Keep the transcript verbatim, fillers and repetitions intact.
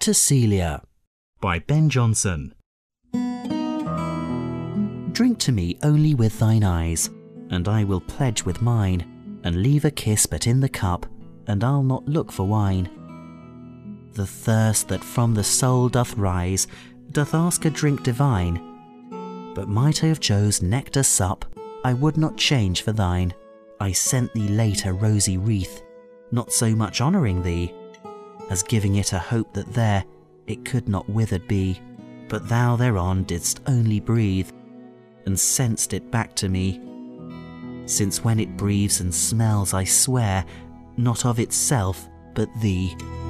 to Celia by Ben Jonson. Drink to me only with thine eyes, and I will pledge with mine, and leave a kiss but in the cup, and I'll not look for wine. The thirst that from the soul doth rise doth ask a drink divine, but might I of Jove's nectar sup, I would not change for thine. I sent thee late a rosy wreath, not so much honouring thee, as giving it a hope that there it could not withered be, but thou thereon didst only breathe, and sent'st it back to me. Since when it breathes and smells, I swear, not of itself, but thee.